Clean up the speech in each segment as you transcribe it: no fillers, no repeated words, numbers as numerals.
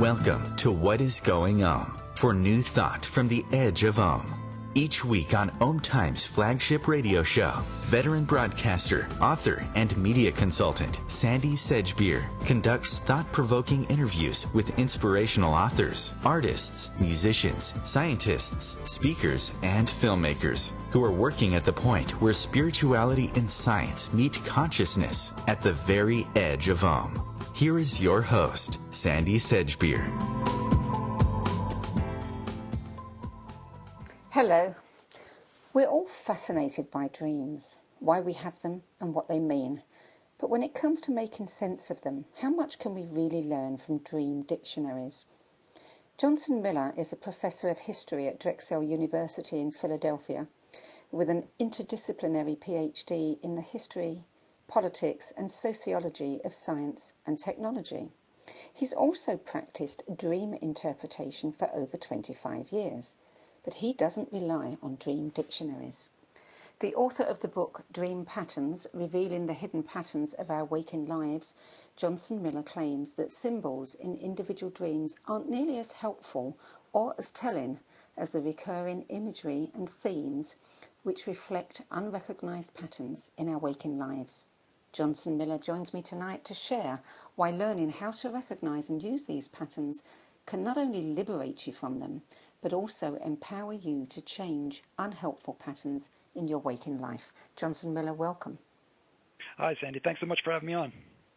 Welcome to What is Going for new thought from the edge of Each week on Times flagship radio show, veteran broadcaster, author, and media consultant Sandy Sedgbeer conducts thought-provoking interviews with inspirational authors, artists, musicians, scientists, speakers, and filmmakers who are working at the point where spirituality and science meet consciousness at the very edge of Here is your host, Sandy Sedgbeer. Hello. We're all fascinated by dreams, why we have them and what they mean. But when it comes to making sense of them, how much can we really learn from dream dictionaries? Johnson Miller is a professor of history at Drexel University in Philadelphia with an interdisciplinary PhD in the history, politics and sociology of science and technology. He's also practiced dream interpretation for over 25 years, but he doesn't rely on dream dictionaries. The author of the book Dream Patterns, Revealing the Hidden Patterns of Our Waking Lives, Johnson Miller claims that symbols in individual dreams aren't nearly as helpful or as telling as the recurring imagery and themes which reflect unrecognized patterns in our waking lives. Johnson Miller joins me tonight to share why learning how to recognize and use these patterns can not only liberate you from them, but also empower you to change unhelpful patterns in your waking life. Johnson Miller, welcome. Hi, Sandy. Thanks so much for having me on.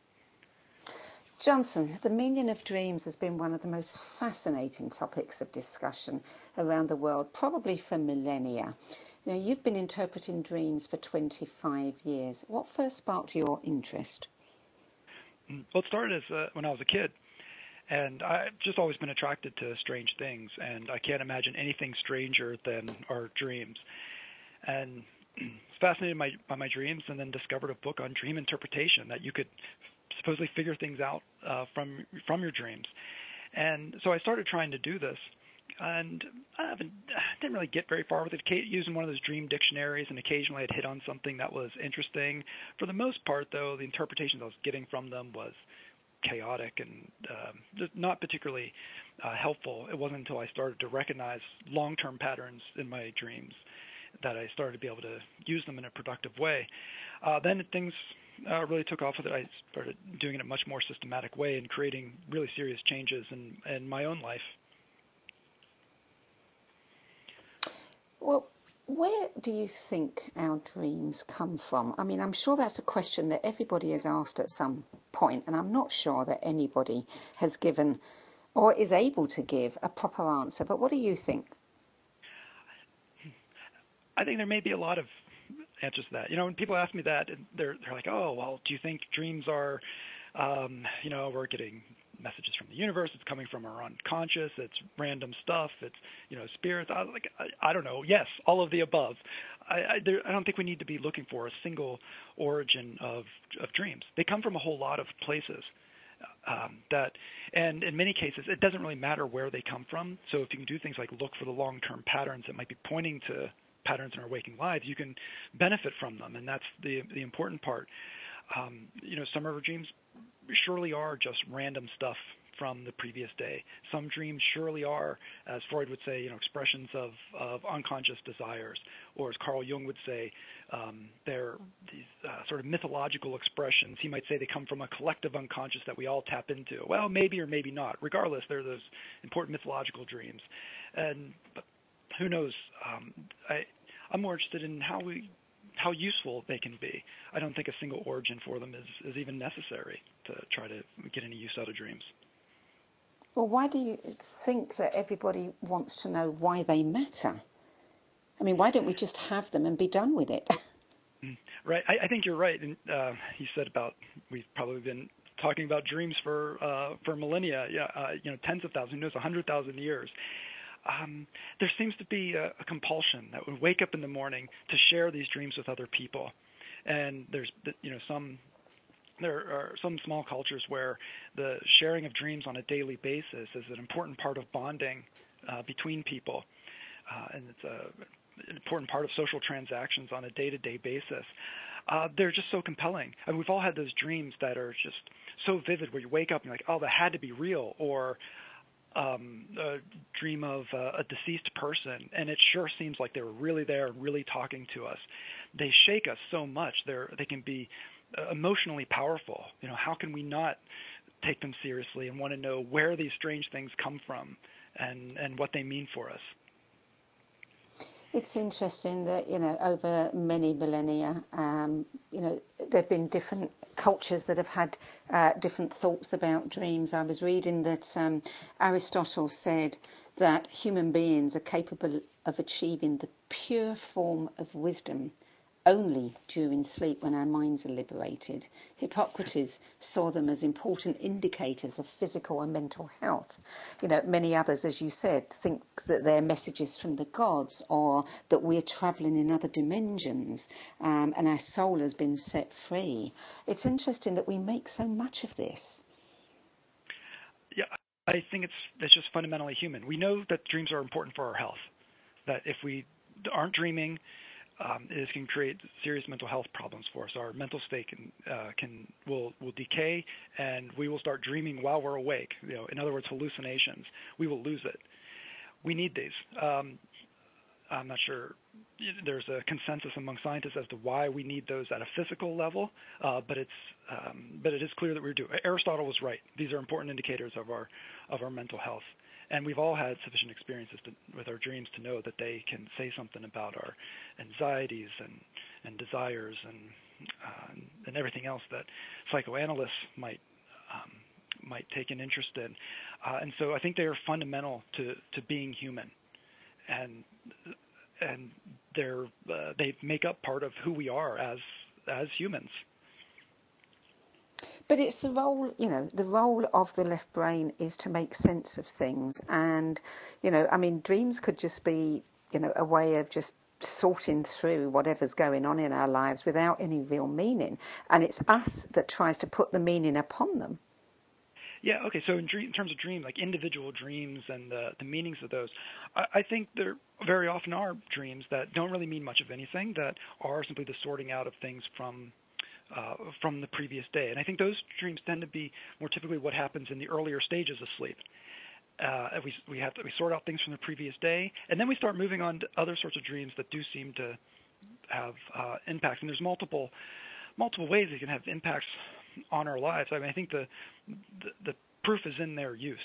Johnson, the meaning of dreams has been one of the most fascinating topics of discussion around the world, probably for millennia. Now, you've been interpreting dreams for 25 years. What first sparked your interest? Well, it started as when I was a kid. And I've just always been attracted to strange things, and I can't imagine anything stranger than our dreams. And I was fascinated by my dreams, and then discovered a book on dream interpretation that you could supposedly figure things out from your dreams. And so I started trying to do this, and I didn't really get very far with it, using one of those dream dictionaries, and occasionally I'd hit on something that was interesting. For the most part, though, the interpretations I was getting from them was chaotic and not particularly helpful. It wasn't until I started to recognize long-term patterns in my dreams that I started to be able to use them in a productive way. Then things really took off with it. I started doing it in a much more systematic way and creating really serious changes in my own life. Well, where do you think our dreams come from? I mean, I'm sure that's a question that everybody has asked at some point, and I'm not sure that anybody has given or is able to give a proper answer. But what do you think? I think there may be a lot of answers to that. You know, when people ask me that, they're like, oh, well, do you think dreams are, we're getting messages from the universe, it's coming from our unconscious, it's random stuff, it's, spirits. I don't know. Yes, all of the above. I don't think we need to be looking for a single origin of dreams. They come from a whole lot of places. And in many cases, it doesn't really matter where they come from. So if you can do things like look for the long-term patterns that might be pointing to patterns in our waking lives, you can benefit from them, and that's the important part. Some of our dreams surely are just random stuff from the previous day. Some dreams surely are, as Freud would say, expressions of unconscious desires, or as Carl Jung would say, they're these sort of mythological expressions. He might say they come from a collective unconscious that we all tap into. Well, maybe or maybe not. Regardless, they're those important mythological dreams. And who knows? I'm more interested in how useful they can be. I don't think a single origin for them is even necessary to try to get any use out of dreams. Well, why do you think that everybody wants to know why they matter? I mean, why don't we just have them and be done with it? Right. I think you're right. And you said we've probably been talking about dreams for millennia. Yeah, tens of thousands, who knows, 100,000 years. There seems to be a compulsion that we wake up in the morning to share these dreams with other people, and there are some small cultures where the sharing of dreams on a daily basis is an important part of bonding between people, and it's an important part of social transactions on a day-to-day basis. They're just so compelling. I mean, we've all had those dreams that are just so vivid, where you wake up and you're like, oh, that had to be real, or dream of a deceased person, and it sure seems like they were really there, really talking to us. They shake us so much. They can be emotionally powerful. How can we not take them seriously and want to know where these strange things come from and what they mean for us? It's interesting that, over many millennia, there have been different cultures that have had different thoughts about dreams. I was reading that Aristotle said that human beings are capable of achieving the pure form of wisdom only during sleep, when our minds are liberated. Hippocrates saw them as important indicators of physical and mental health. Many others, as you said, think that they're messages from the gods, or that we're travelling in other dimensions, and our soul has been set free. It's interesting that we make so much of this. Yeah, I think it's just fundamentally human. We know that dreams are important for our health, that if we aren't dreaming, it can create serious mental health problems for us. Our mental state will decay, and we will start dreaming while we're awake. In other words, hallucinations. We will lose it. We need these. I'm not sure there's a consensus among scientists as to why we need those at a physical level, but it is clear that we do. Aristotle was right. These are important indicators of our mental health. And we've all had sufficient experiences with our dreams to know that they can say something about our anxieties and desires and everything else that psychoanalysts might take an interest in. And so I think they are fundamental to being human, and they make up part of who we are as humans. But it's the role of the left brain is to make sense of things. And, dreams could just be, a way of just sorting through whatever's going on in our lives without any real meaning. And it's us that tries to put the meaning upon them. Yeah, okay, so in terms of dreams, like individual dreams and the meanings of those, I think there very often are dreams that don't really mean much of anything, that are simply the sorting out of things from the previous day. And I think those dreams tend to be more typically what happens in the earlier stages of sleep. We sort out things from the previous day, and then we start moving on to other sorts of dreams that do seem to have impacts. And there's multiple ways they can have impacts on our lives. I think the proof is in their use.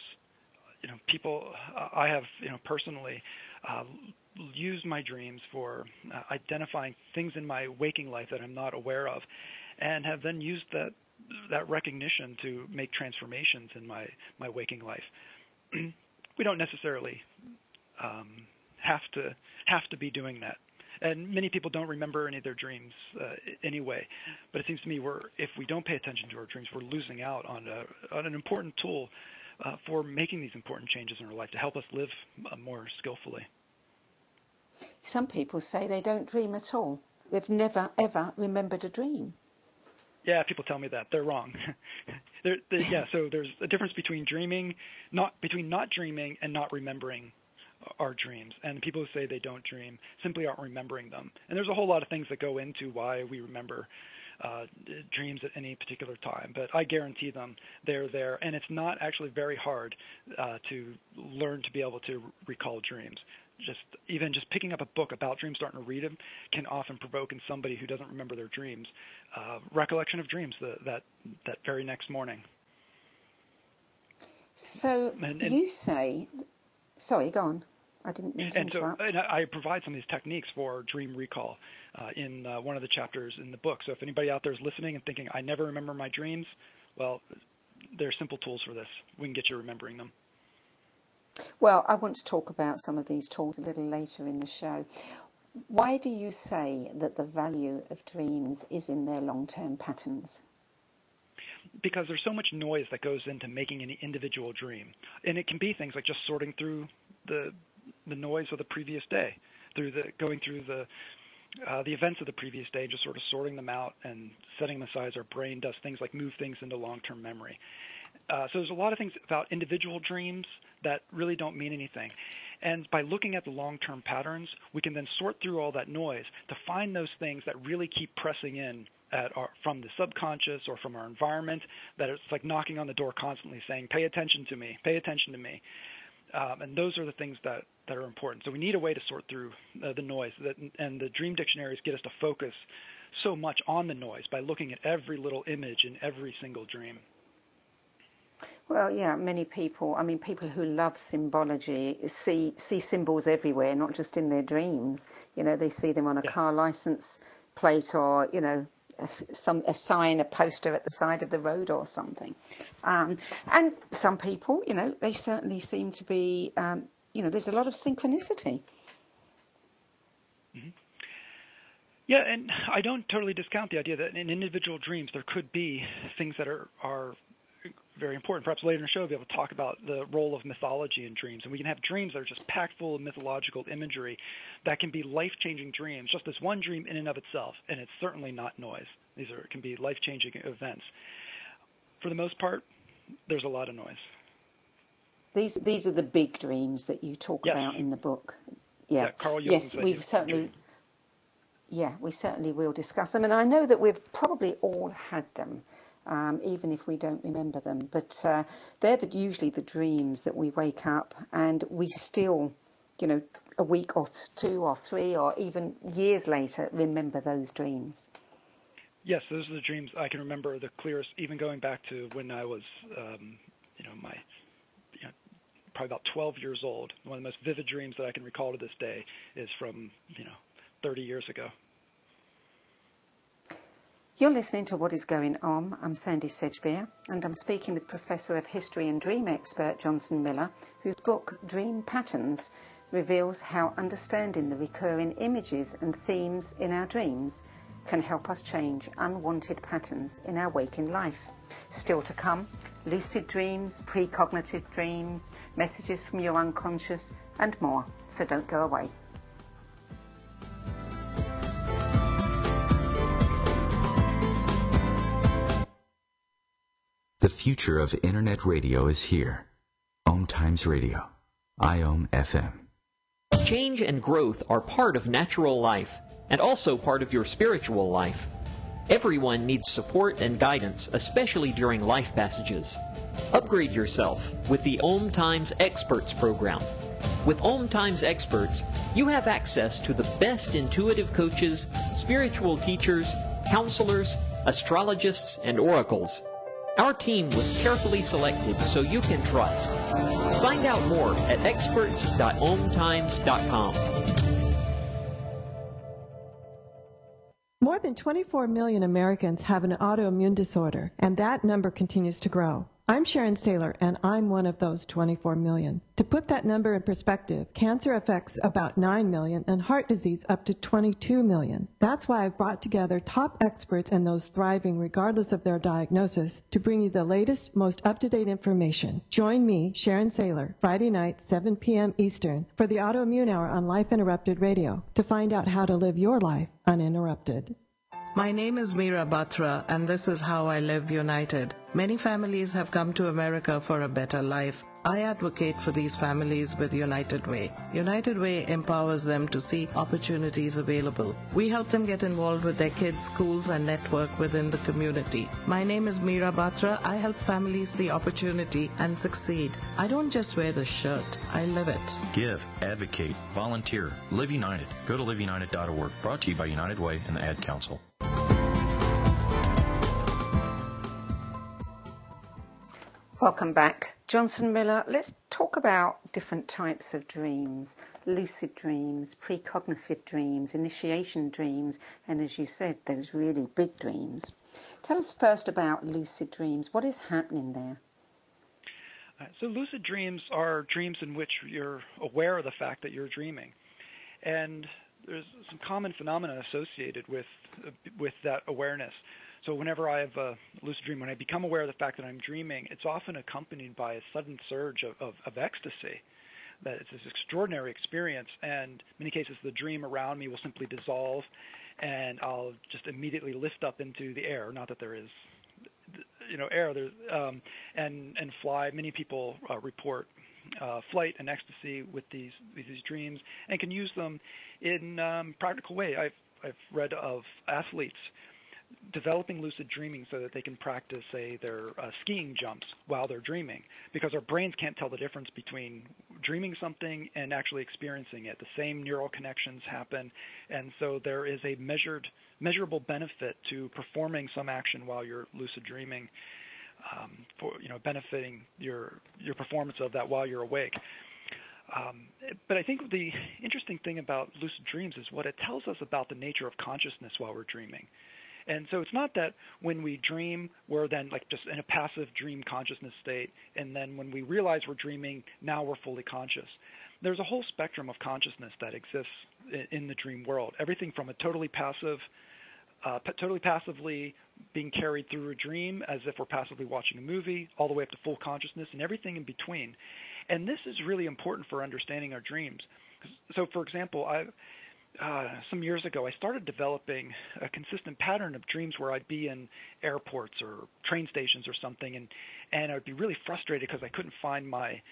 I have personally used my dreams for identifying things in my waking life that I'm not aware of, and have then used that recognition to make transformations in my waking life. We don't necessarily have to be doing that, and many people don't remember any of their dreams anyway. But it seems to me if we don't pay attention to our dreams, we're losing out on an important tool for making these important changes in our life to help us live more skillfully. Some people say they don't dream at all. They've never, ever remembered a dream. Yeah, people tell me that. They're wrong. So there's a difference between not dreaming and not remembering our dreams. And people who say they don't dream simply aren't remembering them. And there's a whole lot of things that go into why we remember dreams at any particular time. But I guarantee them they're there. And it's not actually very hard to learn to be able to recall dreams. Even just picking up a book about dreams, starting to read them, can often provoke in somebody who doesn't remember their dreams recollection of dreams that very next morning. So you say, sorry, go on. I didn't mean to interrupt. And I provide some of these techniques for dream recall in one of the chapters in the book. So if anybody out there is listening and thinking, I never remember my dreams, well, there are simple tools for this. We can get you remembering them. Well, I want to talk about some of these tools a little later in the show. Why do you say that the value of dreams is in their long-term patterns? Because there's so much noise that goes into making any individual dream. And it can be things like just sorting through the noise of the previous day, going through the events of the previous day, just sort of sorting them out and setting them aside as our brain does things like move things into long-term memory. So there's a lot of things about individual dreams that really don't mean anything. And by looking at the long-term patterns, we can then sort through all that noise to find those things that really keep pressing in from the subconscious or from our environment, that it's like knocking on the door constantly saying, pay attention to me, pay attention to me. And those are the things that are important. So we need a way to sort through the noise, and the dream dictionaries get us to focus so much on the noise by looking at every little image in every single dream. Well, yeah, many people, I mean, people who love symbology see symbols everywhere, not just in their dreams. You know, they see them on a car license plate, or, you know, a sign, a poster at the side of the road or something. And some people, you know, they certainly seem to be, you know, there's a lot of synchronicity. Mm-hmm. Yeah, and I don't totally discount the idea that in individual dreams there could be things that are very important. Perhaps later in the show we'll be able to talk about the role of mythology in dreams. And we can have dreams that are just packed full of mythological imagery that can be life-changing dreams, just this one dream in and of itself. And it's certainly not noise. These can be life-changing events. For the most part, there's a lot of noise. These are the big dreams that you talk about in the book. Yeah, Carl Jung's we certainly will discuss them. And I know that we've probably all had them. Even if we don't remember them. But they're usually the dreams that we wake up and we still, you know, a week or 2 or 3 or even years later, remember those dreams. Yes, those are the dreams I can remember the clearest, even going back to when I was, probably about 12 years old. One of the most vivid dreams that I can recall to this day is from, 30 years ago. You're listening to What is Going On. I'm Sandy Sedgbeer, and I'm speaking with Professor of History and Dream expert Johnson Miller, whose book Dream Patterns reveals how understanding the recurring images and themes in our dreams can help us change unwanted patterns in our waking life. Still to come, lucid dreams, precognitive dreams, messages from your unconscious, and more. So don't go away. The future of Internet radio is here. Om Times Radio. IOM FM. Change and growth are part of natural life and also part of your spiritual life. Everyone needs support and guidance, especially during life passages. Upgrade yourself with the Om Times Experts program. With Om Times Experts, you have access to the best intuitive coaches, spiritual teachers, counselors, astrologists, and oracles. Our team was carefully selected so you can trust. Find out more at experts.omtimes.com. More than 24 million Americans have an autoimmune disorder, and that number continues to grow. I'm Sharon Saylor, and I'm one of those 24 million. To put that number in perspective, cancer affects about 9 million and heart disease up to 22 million. That's why I've brought together top experts and those thriving regardless of their diagnosis to bring you the latest, most up-to-date information. Join me, Sharon Saylor, Friday night, 7 p.m. Eastern, for the Autoimmune Hour on Life Interrupted Radio to find out how to live your life uninterrupted. My name is Meera Batra, and this is How I Live United. Many families have come to America for a better life. I advocate for these families with United Way. United Way empowers them to see opportunities available. We help them get involved with their kids, schools, and network within the community. My name is Meera Batra. I help families see opportunity and succeed. I don't just wear the shirt, I live it. Give, advocate, volunteer. Live United. Go to liveunited.org. Brought to you by United Way and the Ad Council. Welcome back. Johnson Miller, let's talk about different types of dreams, lucid dreams, precognitive dreams, initiation dreams, and as you said, those really big dreams. Tell us first about lucid dreams. What is happening there? So lucid dreams are dreams in which you're aware of the fact that you're dreaming. And there's some common phenomena associated with that awareness. So whenever I have a lucid dream, when I become aware of the fact that I'm dreaming, it's often accompanied by a sudden surge of ecstasy. That it's this extraordinary experience, and in many cases the dream around me will simply dissolve, and I'll just immediately lift up into the air. Not that there is, air, and fly. Many people report flight and ecstasy with these dreams, and can use them in practical way. I've read of athletes developing lucid dreaming so that they can practice, say, their skiing jumps while they're dreaming, because our brains can't tell the difference between dreaming something and actually experiencing it. The same neural connections happen, and so there is a measurable benefit to performing some action while you're lucid dreaming, for benefiting your performance of that while you're awake. But I think the interesting thing about lucid dreams is what it tells us about the nature of consciousness while we're dreaming. And so it's not that when we dream, we're then like just in a passive dream consciousness state, and then when we realize we're dreaming, now we're fully conscious. There's a whole spectrum of consciousness that exists in the dream world. Everything from a totally passively being carried through a dream as if we're passively watching a movie, all the way up to full consciousness and everything in between. And this is really important for understanding our dreams. So, for example, some years ago, I started developing a consistent pattern of dreams where I'd be in airports or train stations or something, and I'd be really frustrated because I couldn't find my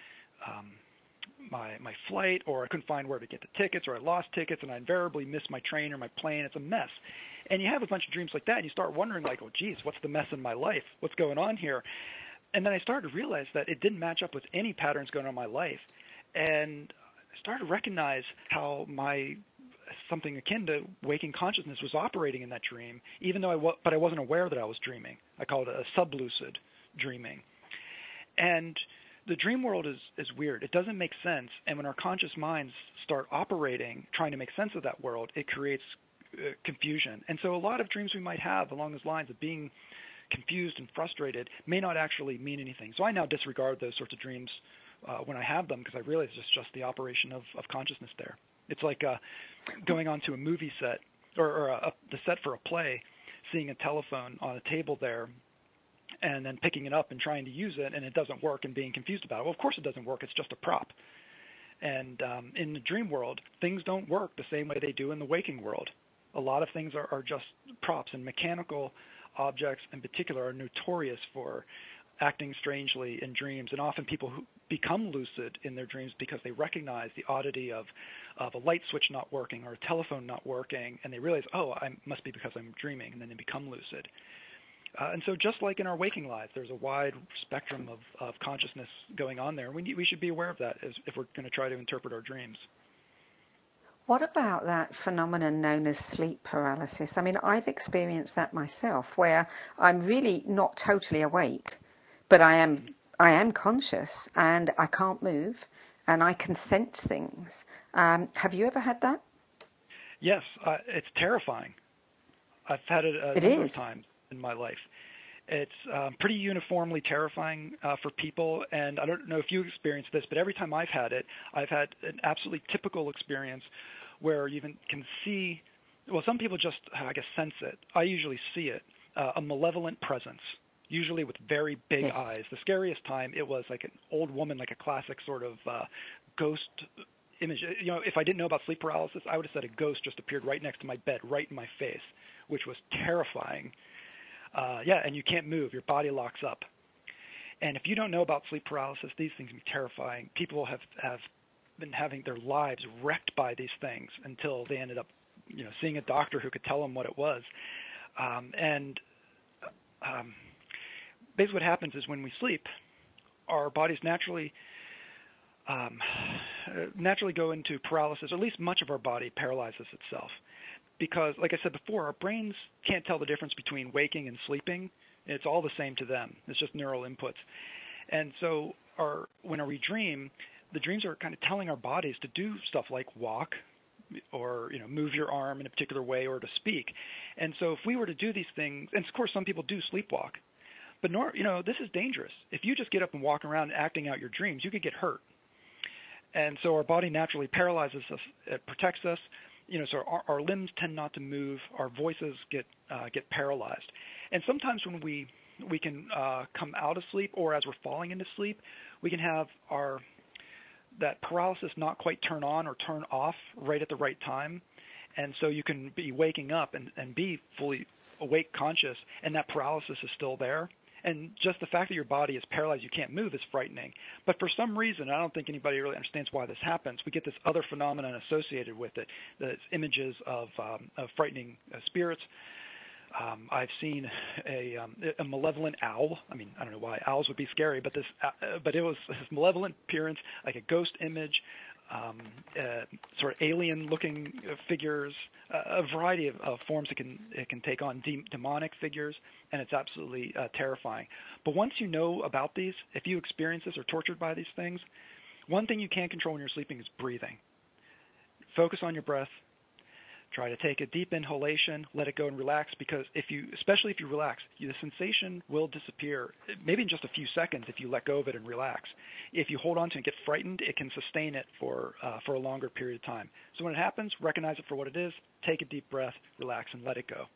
flight, or I couldn't find where to get the tickets, or I lost tickets, and I invariably miss my train or my plane. It's a mess. And you have a bunch of dreams like that, and you start wondering, like, oh, geez, what's the mess in my life? What's going on here? And then I started to realize that it didn't match up with any patterns going on in my life. And I started to recognize how something akin to waking consciousness was operating in that dream, even though but I wasn't aware that I was dreaming. I call it a sublucid dreaming. And the dream world is weird. It doesn't make sense. And when our conscious minds start operating, trying to make sense of that world, it creates confusion. And so a lot of dreams we might have along those lines of being confused and frustrated may not actually mean anything. So I now disregard those sorts of dreams when I have them, because I realize it's just the operation of consciousness there. It's like going onto a movie set or the set for a play, seeing a telephone on a table there, and then picking it up and trying to use it, and it doesn't work, and being confused about it. Well, of course it doesn't work. It's just a prop. And in the dream world, things don't work the same way they do in the waking world. A lot of things are just props, and mechanical objects in particular are notorious for acting strangely in dreams, and often people who become lucid in their dreams because they recognize the oddity of a light switch not working or a telephone not working, and they realize, oh, I must be because I'm dreaming, and then they become lucid. And so just like in our waking lives, there's a wide spectrum of consciousness going on there. We should be aware of that if we're going to try to interpret our dreams. What about that phenomenon known as sleep paralysis? I mean, I've experienced that myself, where I'm really not totally awake, but I am conscious and I can't move and I can sense things. Have you ever had that? Yes, it's terrifying. I've had it a number of times in my life. It's pretty uniformly terrifying for people, and I don't know if you experienced this, but every time I've had it, I've had an absolutely typical experience where you even can see, well, some people just, I guess, sense it. I usually see it, a malevolent presence, usually with very big eyes. The scariest time, it was like an old woman, like a classic sort of ghost image. You know, if I didn't know about sleep paralysis, I would have said a ghost just appeared right next to my bed, right in my face, which was terrifying. And you can't move. Your body locks up. And if you don't know about sleep paralysis, these things can be terrifying. People have been having their lives wrecked by these things until they ended up, seeing a doctor who could tell them what it was. Basically what happens is when we sleep, our bodies naturally go into paralysis, or at least much of our body paralyzes itself. Because, like I said before, our brains can't tell the difference between waking and sleeping. It's all the same to them. It's just neural inputs. And so when we dream, the dreams are kind of telling our bodies to do stuff like walk or move your arm in a particular way or to speak. And so if we were to do these things, and of course some people do sleepwalk, but this is dangerous. If you just get up and walk around acting out your dreams, you could get hurt. And so our body naturally paralyzes us. It protects us. So our limbs tend not to move. Our voices get paralyzed. And sometimes when we can come out of sleep, or as we're falling into sleep, we can have that paralysis not quite turn on or turn off right at the right time. And so you can be waking up and be fully awake, conscious, and that paralysis is still there. And just the fact that your body is paralyzed, you can't move, is frightening. But for some reason, I don't think anybody really understands why this happens. We get this other phenomenon associated with it, the images of frightening spirits, I've seen a malevolent owl. I mean, I don't know why owls would be scary, but it was this malevolent appearance, like a ghost image, sort of alien-looking figures, a variety of forms it can take on, demonic figures, and it's absolutely terrifying. But once you know about these, if you experience this or tortured by these things, one thing you can't control when you're sleeping is breathing. Focus on your breath. Try to take a deep inhalation, let it go and relax, because especially if you relax, the sensation will disappear, maybe in just a few seconds if you let go of it and relax. If you hold on to it and get frightened, it can sustain it for a longer period of time. So when it happens, recognize it for what it is, take a deep breath, relax, and let it go.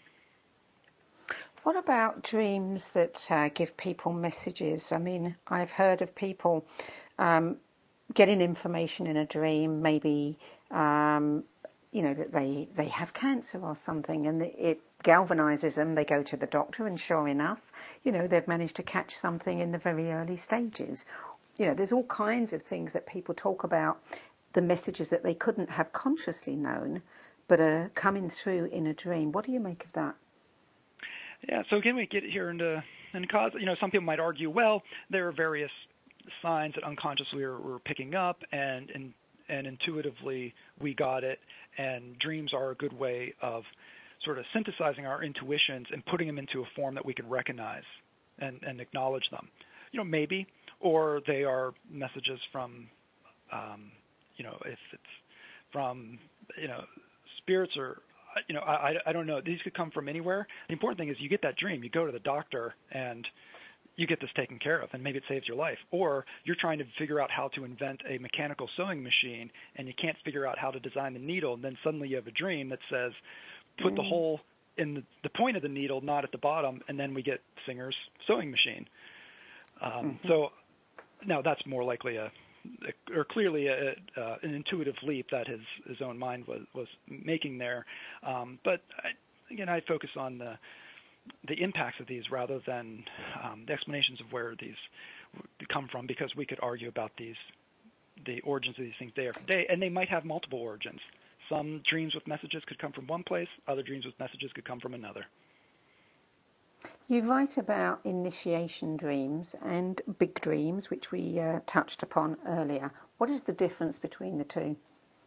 What about dreams that give people messages? I mean, I've heard of people getting information in a dream, maybe that they have cancer or something, and it galvanizes them. They go to the doctor, and sure enough, they've managed to catch something in the very early stages. There's all kinds of things that people talk about, the messages that they couldn't have consciously known, but are coming through in a dream. What do you make of that? Yeah, so again, we get here into cause. Some people might argue, well, there are various signs that unconsciously we're picking up, and intuitively we got it, and dreams are a good way of sort of synthesizing our intuitions and putting them into a form that we can recognize and acknowledge them. Maybe, or they are messages from, if it's from, spirits or, I don't know. These could come from anywhere. The important thing is you get that dream, you go to the doctor, and you get this taken care of, and maybe it saves your life. Or you're trying to figure out how to invent a mechanical sewing machine, and you can't figure out how to design the needle, and then suddenly you have a dream that says, put the hole in the point of the needle, not at the bottom, and then we get Singer's sewing machine. So now that's more likely clearly an intuitive leap that his own mind was making there. But I focus on the impacts of these rather than the explanations of where these come from, because we could argue about the origins of these things day after day, and they might have multiple origins. Some dreams with messages could come from one place, other dreams with messages could come from another. You write about initiation dreams and big dreams, which we touched upon earlier. What is the difference between the two?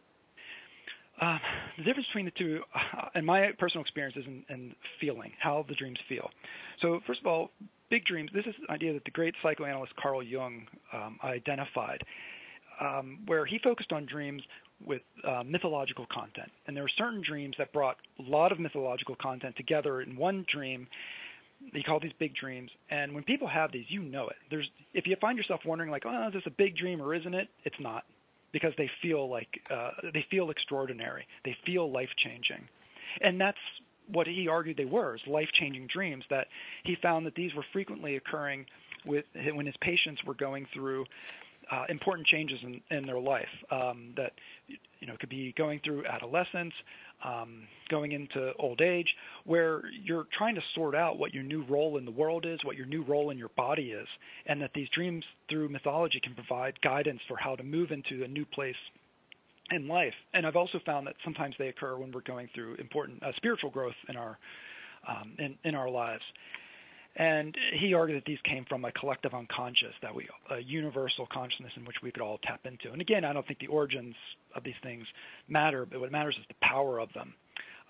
The difference between the two, in my personal experience, is in feeling, how the dreams feel. So first of all, big dreams, this is an idea that the great psychoanalyst Carl Jung identified, where he focused on dreams with mythological content. And there were certain dreams that brought a lot of mythological content together in one dream. He called these big dreams. And when people have these, you know it. If you find yourself wondering, like, oh, is this a big dream or isn't it? It's not. Because they feel extraordinary. They feel life-changing. And that's what he argued they were, is life-changing dreams, that he found that these were frequently occurring when his patients were going through important changes in their life, that could be going through adolescence, going into old age, where you're trying to sort out what your new role in the world is, what your new role in your body is, and that these dreams through mythology can provide guidance for how to move into a new place in life. And I've also found that sometimes they occur when we're going through important spiritual growth in our lives. And he argued that these came from a collective unconscious, a universal consciousness in which we could all tap into. And again, I don't think the origins of these things matter, but what matters is the power of them.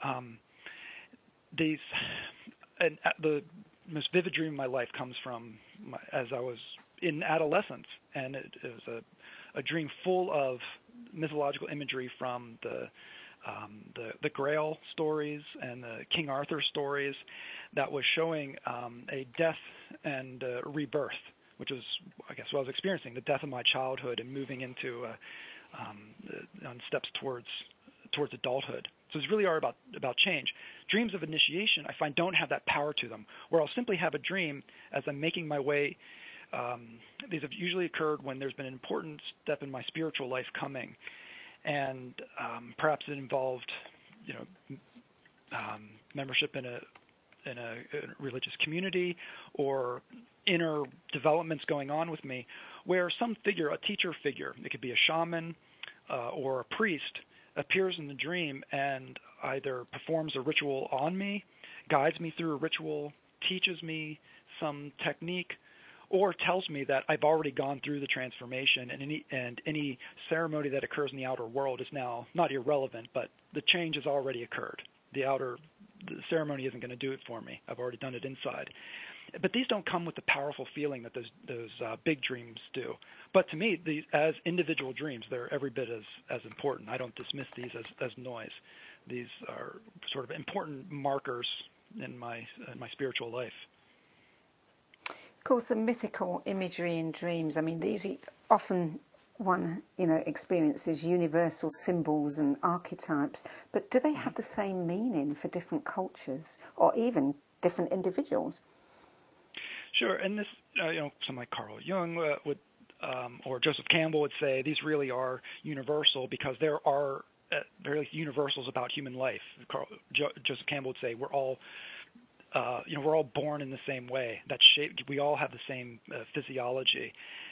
The most vivid dream of my life comes from as I was in adolescence, and it was a dream full of mythological imagery from the Grail stories and the King Arthur stories, that was showing a death and rebirth, which was, I guess, what I was experiencing, the death of my childhood and moving into on steps towards adulthood. So it's really are about change. Dreams of initiation, I find, don't have that power to them, where I'll simply have a dream as I'm making my way. These have usually occurred when there's been an important step in my spiritual life coming, and perhaps it involved, membership in a religious community, or inner developments going on with me, where some figure, a teacher figure, it could be a shaman or a priest, appears in the dream, and either performs a ritual on me, guides me through a ritual, teaches me some technique, or tells me that I've already gone through the transformation, and any ceremony that occurs in the outer world is now not irrelevant, but the change has already occurred. The ceremony isn't going to do it for me. I've already done it inside. But these don't come with the powerful feeling that those big dreams do. But to me, these, as individual dreams, they're every bit as important. I don't dismiss these as noise. These are sort of important markers in my spiritual life. Of course, the mythical imagery in dreams, I mean, these often one, experiences universal symbols and archetypes, but do they have the same meaning for different cultures or even different individuals? Sure, and this, someone like Carl Jung would, or Joseph Campbell would say these really are universal because there are universals about human life. Joseph Campbell would say we're all born in the same way. We all have the same physiology.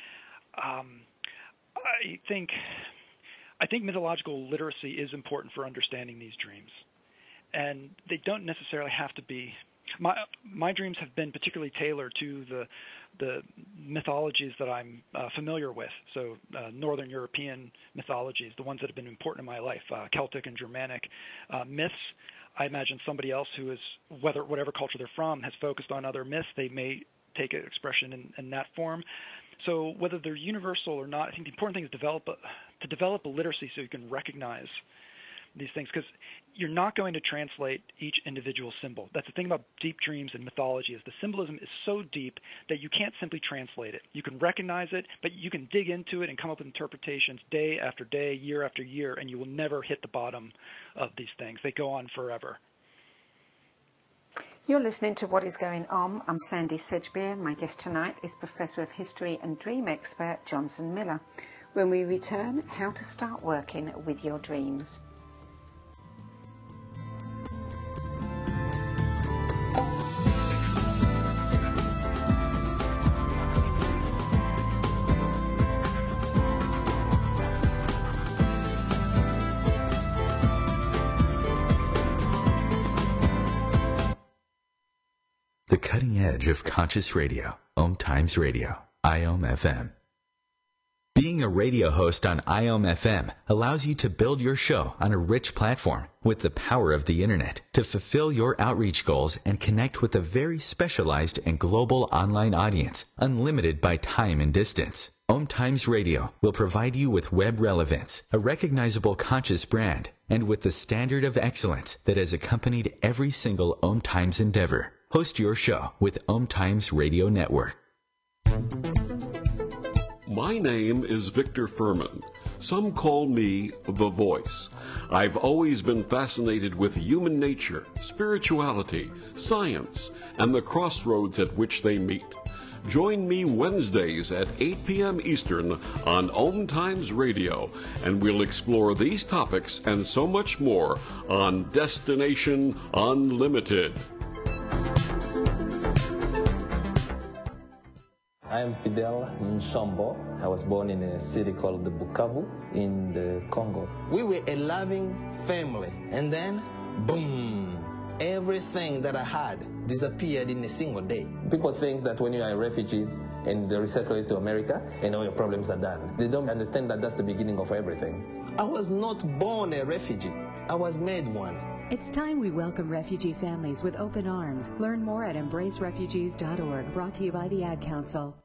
I think mythological literacy is important for understanding these dreams, and they don't necessarily have to be. My dreams have been particularly tailored to the mythologies that I'm familiar with. So Northern European mythologies, the ones that have been important in my life, Celtic and Germanic myths. I imagine somebody else who is, whatever culture they're from, has focused on other myths. They may take an expression in that form. So whether they're universal or not, I think the important thing is to develop a literacy so you can recognize these things, because you're not going to translate each individual symbol. That's the thing about deep dreams and mythology, is the symbolism is so deep that you can't simply translate it. You can recognize it, but you can dig into it and come up with interpretations day after day, year after year, and you will never hit the bottom of these things. They go on forever. You're listening to What is Going On. I'm Sandy Sedgbeer. My guest tonight is Professor of History and Dream Expert Johnson Miller. When we return, how to start working with your dreams. The cutting edge of conscious radio, Om Times Radio, IOM FM. Being a radio host on IOM FM allows you to build your show on a rich platform with the power of the internet to fulfill your outreach goals and connect with a very specialized and global online audience, unlimited by time and distance. Om Times Radio will provide you with web relevance, a recognizable conscious brand, and with the standard of excellence that has accompanied every single Om Times endeavor. Host your show with Om Times Radio Network. My name is Victor Furman. Some call me The Voice. I've always been fascinated with human nature, spirituality, science, and the crossroads at which they meet. Join me Wednesdays at 8 p.m. Eastern on Om Times Radio, and we'll explore these topics and so much more on Destination Unlimited. I am Fidel Nsombo. I was born in a city called the Bukavu in the Congo. We were a loving family, and then, boom, everything that I had disappeared in a single day. People think that when you are a refugee and they resettle you to America, and all your problems are done. They don't understand that that's the beginning of everything. I was not born a refugee. I was made one. It's time we welcome refugee families with open arms. Learn more at embracerefugees.org, brought to you by the Ad Council.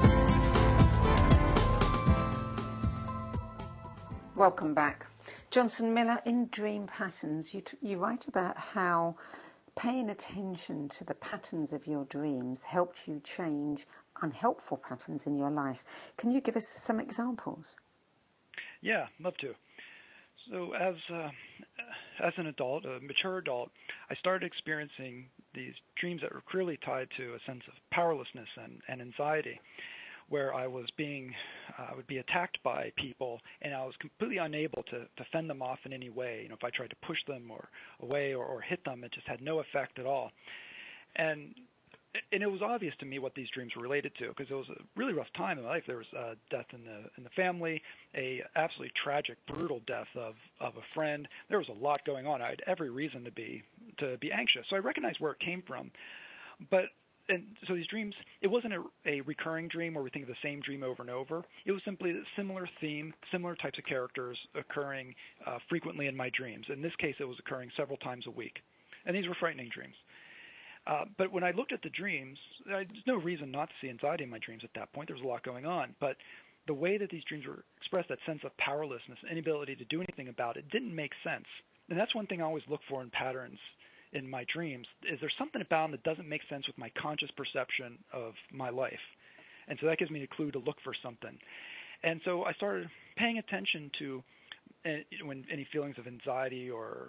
Welcome back. Johnson Miller, in Dream Patterns, you write about how paying attention to the patterns of your dreams helped you change unhelpful patterns in your life. Can you give us some examples? Yeah, love to. So as an adult, a mature adult, I started experiencing these dreams that were clearly tied to a sense of powerlessness and anxiety, where I would be attacked by people, and I was completely unable to fend them off in any way. If I tried to push them or away or hit them, it just had no effect at all. And and it was obvious to me what these dreams were related to, because it was a really rough time in my life. There was death in the family, a absolutely tragic, brutal death of a friend. There was a lot going on. I had every reason to be anxious. So I recognized where it came from. And so these dreams, it wasn't a recurring dream where we think of the same dream over and over. It was simply a similar theme, similar types of characters occurring frequently in my dreams. In this case, it was occurring several times a week. And these were frightening dreams. But when I looked at the dreams, there's no reason not to see anxiety in my dreams at that point. There was a lot going on. But the way that these dreams were expressed, that sense of powerlessness, inability to do anything about it, didn't make sense. And that's one thing I always look for in patterns in my dreams. Is there something about them that doesn't make sense with my conscious perception of my life? And so that gives me a clue to look for something. And so I started paying attention to when any feelings of anxiety or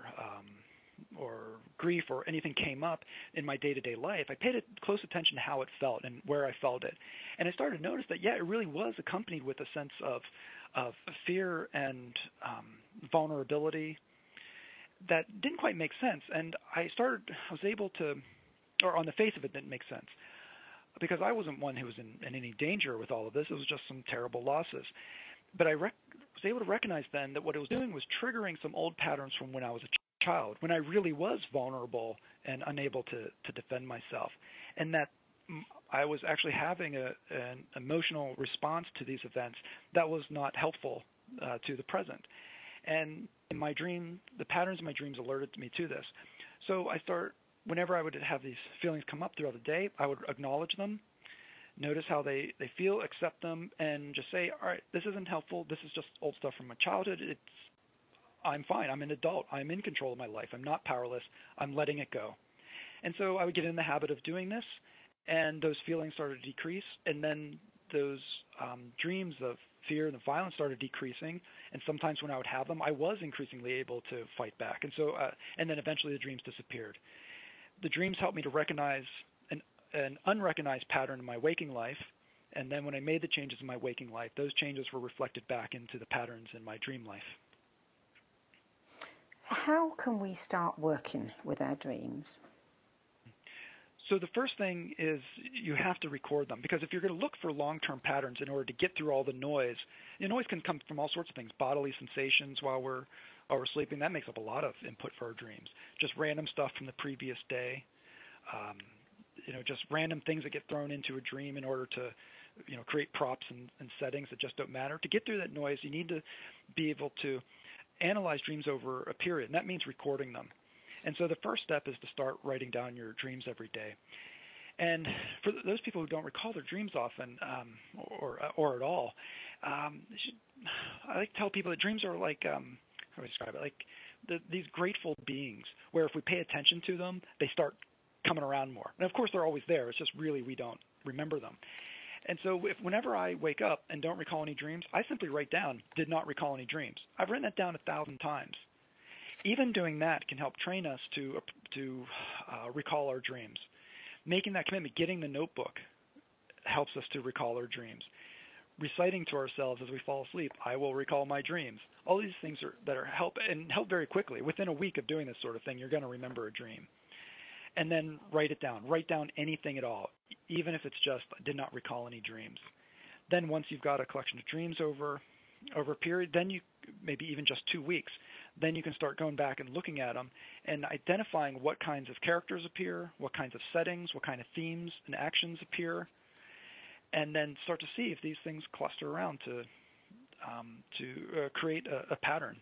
grief or anything came up in my day-to-day life. I paid close attention to how it felt and where I felt it. And I started to notice that, it really was accompanied with a sense of fear and vulnerability that didn't quite make sense. And I was able to, or on the face of it, didn't make sense, because I wasn't one who was in any danger with all of this. It was just some terrible losses. But I was able to recognize then that what it was doing was triggering some old patterns from when I was a child, when I really was vulnerable and unable to defend myself, and that I was actually having an emotional response to these events that was not helpful to the present. And in my dream, the patterns in my dreams alerted me to this. So whenever I would have these feelings come up throughout the day, I would acknowledge them, notice how they feel, accept them, and just say, all right, this isn't helpful. This is just old stuff from my childhood. I'm fine. I'm an adult. I'm in control of my life. I'm not powerless. I'm letting it go. And so I would get in the habit of doing this, and those feelings started to decrease, and then those dreams of fear and the violence started decreasing, and sometimes when I would have them, I was increasingly able to fight back. And so, and then eventually the dreams disappeared. The dreams helped me to recognize an unrecognized pattern in my waking life, and then when I made the changes in my waking life, those changes were reflected back into the patterns in my dream life. How can we start working with our dreams? So the first thing is you have to record them, because if you're going to look for long-term patterns in order to get through all the noise can come from all sorts of things, bodily sensations while we're sleeping. That makes up a lot of input for our dreams. Just random stuff from the previous day, just random things that get thrown into a dream in order to create props and settings that just don't matter. To get through that noise, you need to be able to analyze dreams over a period, and that means recording them. And so the first step is to start writing down your dreams every day. And for those people who don't recall their dreams often or at all, I like to tell people that dreams are like, how do I describe it, like these grateful beings where if we pay attention to them, they start coming around more. And of course they're always there. It's just really we don't remember them. And so whenever I wake up and don't recall any dreams, I simply write down, did not recall any dreams. I've written that down 1,000 times. Even doing that can help train us to recall our dreams. Making that commitment, getting the notebook, helps us to recall our dreams. Reciting to ourselves as we fall asleep, I will recall my dreams. All these things that help very quickly. Within a week of doing this sort of thing, you're going to remember a dream. And then write it down. Write down anything at all, even if it's just I did not recall any dreams. Then once you've got a collection of dreams over a period, then you maybe even just 2 weeks, then you can start going back and looking at them and identifying what kinds of characters appear, what kinds of settings, what kind of themes and actions appear, and then start to see if these things cluster around to create a pattern.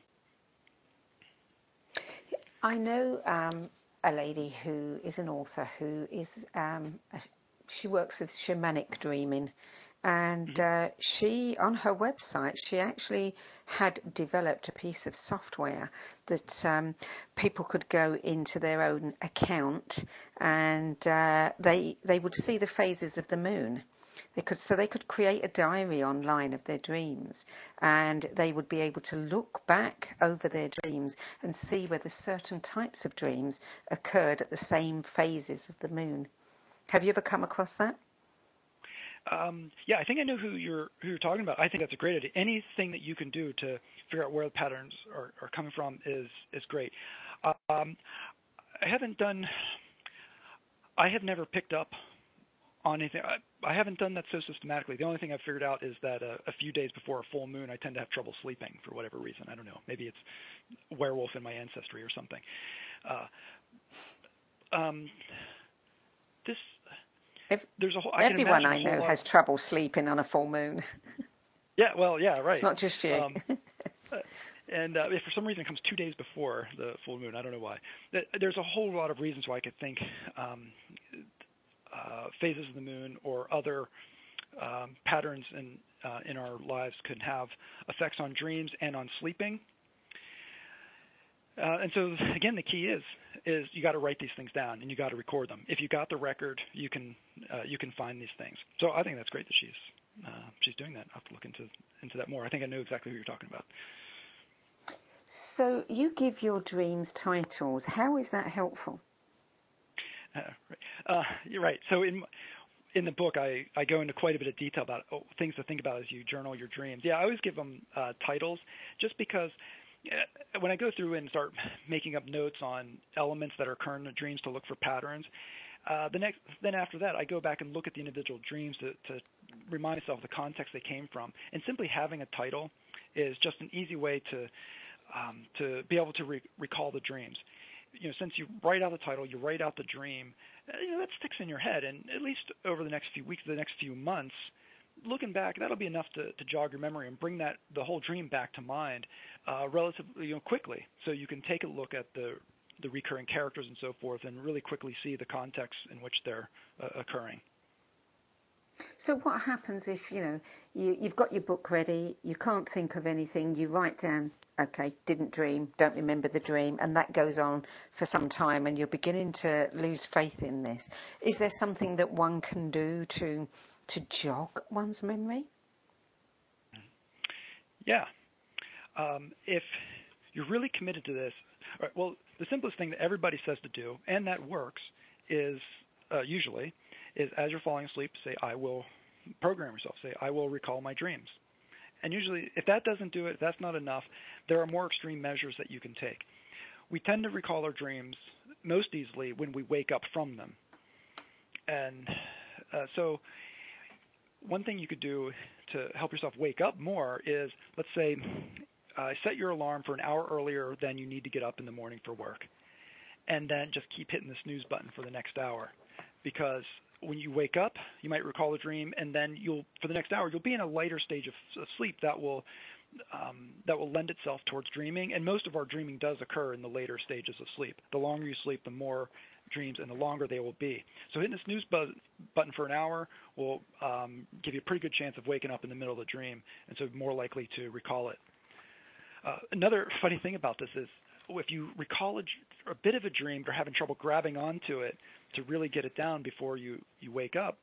I know a lady who is an author who is she works with shamanic dreaming, and she, on her website, she actually had developed a piece of software that people could go into their own account, and they would see the phases of the moon. They could create a diary online of their dreams, and they would be able to look back over their dreams and see whether certain types of dreams occurred at the same phases of the moon. Have you ever come across that? Yeah, I think I know who you're talking about. I think that's a great idea. Anything that you can do to figure out where the patterns are coming from is great. I have never picked up on anything. I haven't done that so systematically. The only thing I've figured out is that a few days before a full moon, I tend to have trouble sleeping for whatever reason. I don't know. Maybe it's werewolf in my ancestry or something. There's a whole. Everyone I know has trouble sleeping on a full moon. Yeah, well, yeah, right. It's not just you. And if for some reason it comes 2 days before the full moon, I don't know why. There's a whole lot of reasons why I could think phases of the moon or other patterns in our lives could have effects on dreams and on sleeping. And so again, the key is you got to write these things down and you got to record them. If you got the record, you can find these things. So I think that's great that she's doing that. I'll have to look into that more. I think I know exactly who you're talking about. So you give your dreams titles. How is that helpful? You're right. So in the book, I go into quite a bit of detail about things to think about as you journal your dreams. Yeah, I always give them titles just because when I go through and start making up notes on elements that are occurring in the dreams to look for patterns, then after that, I go back and look at the individual dreams to remind myself the context they came from. And simply having a title is just an easy way to be able to recall the dreams. Since you write out the title, you write out the dream, that sticks in your head. And at least over the next few weeks, the next few months, looking back, that'll be enough to jog your memory and bring the whole dream back to mind relatively quickly. So you can take a look at the recurring characters and so forth and really quickly see the context in which they're occurring. So what happens if, you've got your book ready, you can't think of anything, you write down, okay, didn't dream, don't remember the dream, and that goes on for some time and you're beginning to lose faith in this. Is there something that one can do to jog one's memory? Yeah. If you're really committed to this, well, the simplest thing that everybody says to do, and that works, is usually as you're falling asleep, say, I will program yourself, say, I will recall my dreams. And usually, if that doesn't do it, if that's not enough, there are more extreme measures that you can take. We tend to recall our dreams most easily when we wake up from them. And so one thing you could do to help yourself wake up more is, let's say, set your alarm for an hour earlier than you need to get up in the morning for work. And then just keep hitting the snooze button for the next hour. Because when you wake up, you might recall a dream, and then for the next hour, you'll be in a lighter stage of sleep that will lend itself towards dreaming. And most of our dreaming does occur in the later stages of sleep. The longer you sleep, the more dreams and the longer they will be. So hitting the snooze button for an hour will give you a pretty good chance of waking up in the middle of the dream, and so more likely to recall it. Another funny thing about this is if you recall a bit of a dream, but are having trouble grabbing onto it to really get it down before you wake up,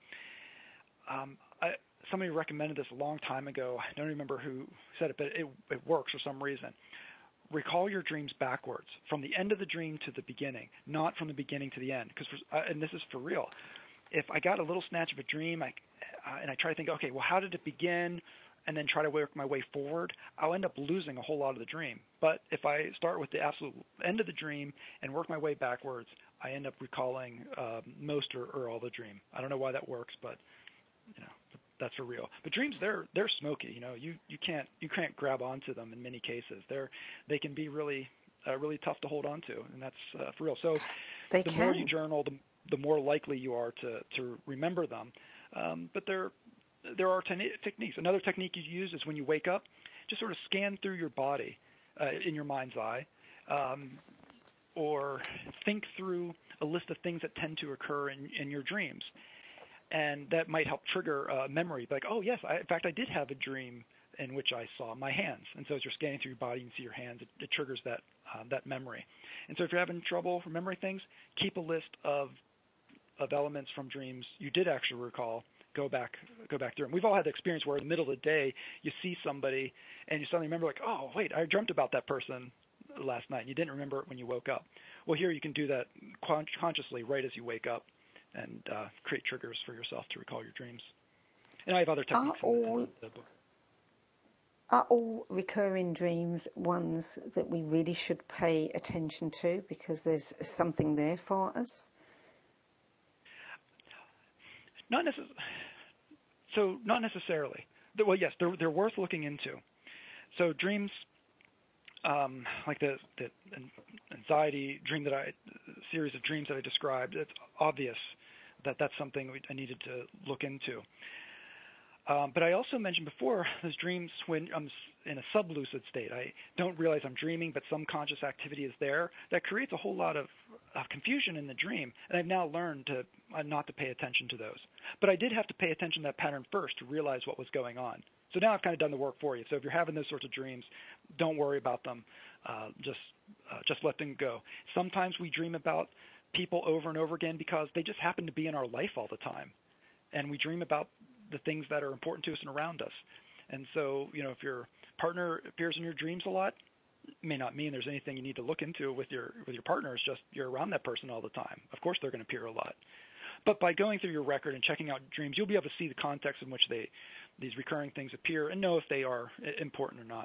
somebody recommended this a long time ago. I don't remember who said it, but it works for some reason. Recall your dreams backwards, from the end of the dream to the beginning, not from the beginning to the end. And this is for real. If I got a little snatch of a dream and I try to think, okay, well, how did it begin? And then try to work my way forward, I'll end up losing a whole lot of the dream. But if I start with the absolute end of the dream and work my way backwards, I end up recalling most or all the dream. I don't know why that works, but that's for real. But dreams, they're smoky. You can't grab onto them in many cases. They can be really tough to hold on to, and that's for real. So the more you journal, the more likely you are to remember them. But there are techniques. Another technique you use is when you wake up, just sort of scan through your body in your mind's eye, or think through a list of things that tend to occur in your dreams. And that might help trigger memory. Like, oh, yes, in fact, I did have a dream in which I saw my hands. And so as you're scanning through your body and see your hands, it triggers that memory. And so if you're having trouble remembering things, keep a list of elements from dreams you did actually recall. Go back through them. We've all had the experience where in the middle of the day you see somebody and you suddenly remember, like, oh, wait, I dreamt about that person last night, and you didn't remember it when you woke up. Well, here you can do that consciously right as you wake up and create triggers for yourself to recall your dreams. And I have other techniques in the book. Are all recurring dreams ones that we really should pay attention to because there's something there for us? Not necessarily. Well, yes, they're worth looking into. So dreams, like the anxiety dream series of dreams that I described, it's obvious that that's something I needed to look into. But I also mentioned before those dreams when I'm in a sublucid state. I don't realize I'm dreaming, but some conscious activity is there. That creates a whole lot of confusion in the dream, and I've now learned to not to pay attention to those. But I did have to pay attention to that pattern first to realize what was going on. So now I've kind of done the work for you. So if you're having those sorts of dreams, don't worry about them. Just let them go. Sometimes we dream about people over and over again because they just happen to be in our life all the time, and we dream about the things that are important to us and around us. And so, if your partner appears in your dreams a lot, it may not mean there's anything you need to look into with your partner. It's just you're around that person all the time. Of course they're going to appear a lot. But by going through your record and checking out dreams, you'll be able to see the context in which these recurring things appear and know if they are important or not.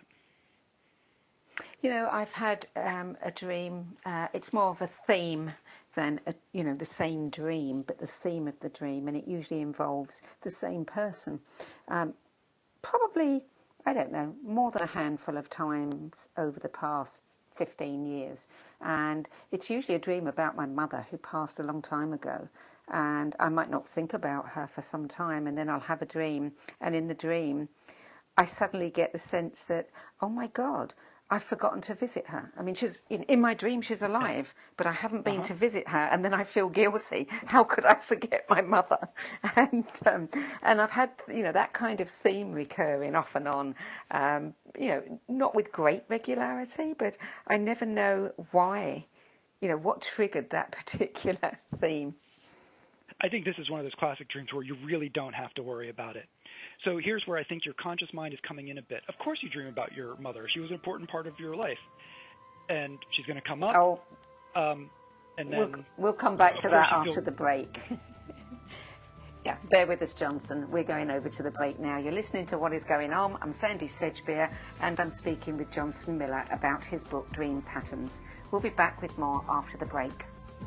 I've had a dream. It's more of a theme than the same dream, but the theme of the dream, and it usually involves the same person. Probably, I don't know, more than a handful of times over the past 15 years. And it's usually a dream about my mother who passed a long time ago. And I might not think about her for some time, and then I'll have a dream. And in the dream, I suddenly get the sense that, oh my God, I've forgotten to visit her. I mean, she's in my dream, she's alive, but I haven't been to visit her, and then I feel guilty. How could I forget my mother? And I've had that kind of theme recurring off and on. Not with great regularity, but I never know why. What triggered that particular theme. I think this is one of those classic dreams where you really don't have to worry about it. So here's where I think your conscious mind is coming in a bit. Of course you dream about your mother. She was an important part of your life. And she's going to come up. Oh, and then we'll come back to that after the break. Yeah, bear with us, Johnson. We're going over to the break now. You're listening to What Is Going On. I'm Sandy Sedgbeer, and I'm speaking with Johnson Miller about his book, Dream Patterns. We'll be back with more after the break.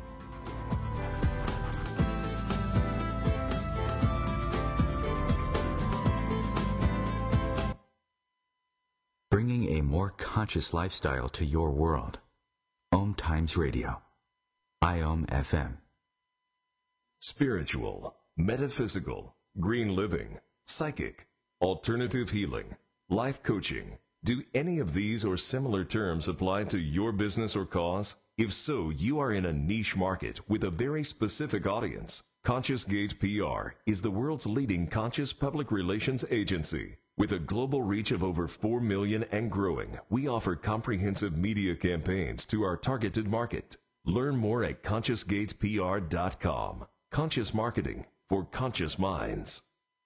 Bringing a more conscious lifestyle to your world. Om Times Radio. IOM FM. Spiritual, metaphysical, green living, psychic, alternative healing, life coaching. Do any of these or similar terms apply to your business or cause? If so, you are in a niche market with a very specific audience. Conscious Gate PR is the world's leading conscious public relations agency. With a global reach of over 4 million and growing, we offer comprehensive media campaigns to our targeted market. Learn more at ConsciousGatesPR.com. Conscious marketing for conscious minds.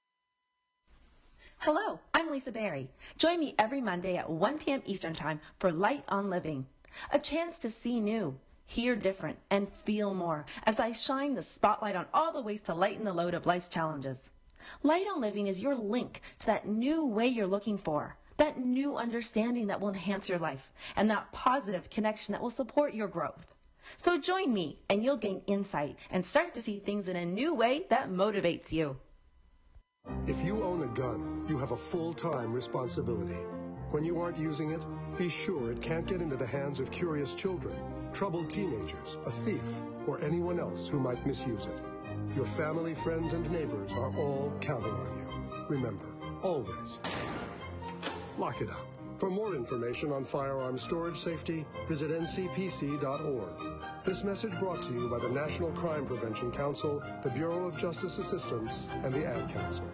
Hello, I'm Lisa Berry. Join me every Monday at 1 p.m. Eastern Time for Light on Living. A chance to see new, hear different, and feel more as I shine the spotlight on all the ways to lighten the load of life's challenges. Light on Living is your link to that new way you're looking for, that new understanding that will enhance your life, and that positive connection that will support your growth. So join me, and you'll gain insight and start to see things in a new way that motivates you. If you own a gun, you have a full-time responsibility. When you aren't using it, be sure it can't get into the hands of curious children, troubled teenagers, a thief, or anyone else who might misuse it. Your family, friends, and neighbors are all counting on you. Remember, always, lock it up. For more information on firearm storage safety, visit ncpc.org. This message brought to you by the National Crime Prevention Council, the Bureau of Justice Assistance, and the Ad Council.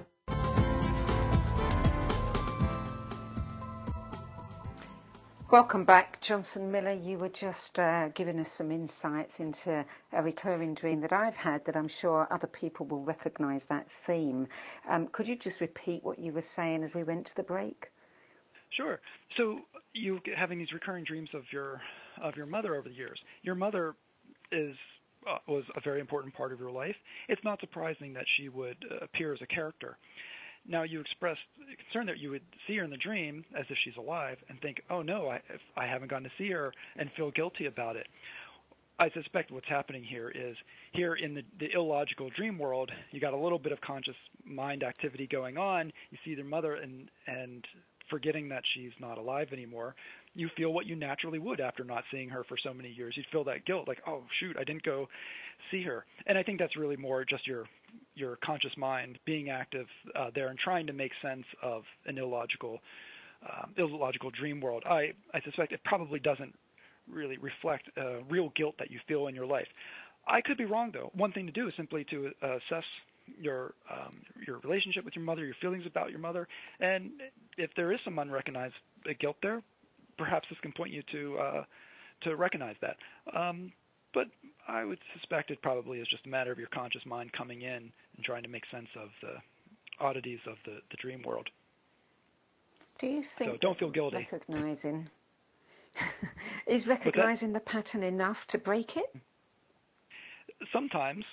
Welcome back, Johnson Miller. You were just giving us some insights into a recurring dream that I've had that I'm sure other people will recognise that theme. Could you just repeat what you were saying as we went to the break? Sure. So you having these recurring dreams of your mother over the years. Your mother was a very important part of your life. It's not surprising that she would appear as a character. Now, you expressed concern that you would see her in the dream as if she's alive and think, oh, no, I haven't gotten to see her, and feel guilty about it. I suspect what's happening here is here in the illogical dream world, you got a little bit of conscious mind activity going on. You see their mother and forgetting that she's not alive anymore, you feel what you naturally would after not seeing her for so many years. You'd feel that guilt, like, oh shoot, I didn't go see her. And I think that's really more just your conscious mind being active there and trying to make sense of an illogical dream world. I suspect it probably doesn't really reflect real guilt that you feel in your life. I could be wrong, though. One thing to do is simply to assess your relationship with your mother, your feelings about your mother, and if there is some unrecognized guilt there, perhaps this can point you to recognize that. But I would suspect it probably is just a matter of your conscious mind coming in and trying to make sense of the oddities of the dream world. Do you think so don't feel guilty. Is recognizing the pattern enough to break it? Sometimes.